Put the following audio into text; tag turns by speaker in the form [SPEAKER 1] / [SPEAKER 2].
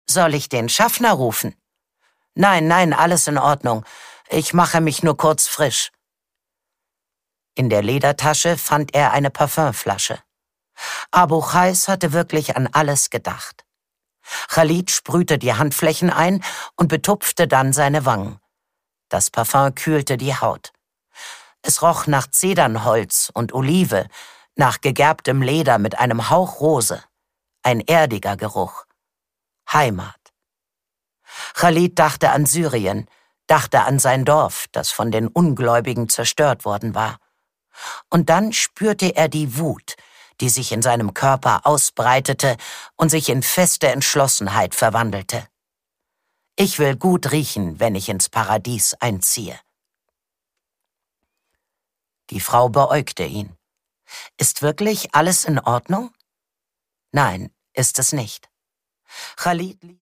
[SPEAKER 1] Soll ich den Schaffner rufen? Nein, nein, alles in Ordnung. Ich mache mich nur kurz frisch. In der Ledertasche fand er eine Parfümflasche. Abu Chais hatte wirklich an alles gedacht. Khalid sprühte die Handflächen ein und betupfte dann seine Wangen. Das Parfüm kühlte die Haut. Es roch nach Zedernholz und Olive, nach gegerbtem Leder mit einem Hauch Rose. Ein erdiger Geruch. Heimat. Khalid dachte an Syrien, dachte an sein Dorf, das von den Ungläubigen zerstört worden war. Und dann spürte er die Wut, die sich in seinem Körper ausbreitete und sich in feste Entschlossenheit verwandelte. Ich will gut riechen, wenn ich ins Paradies einziehe. Die Frau beäugte ihn. Ist wirklich alles in Ordnung? Nein, ist es nicht. Khalid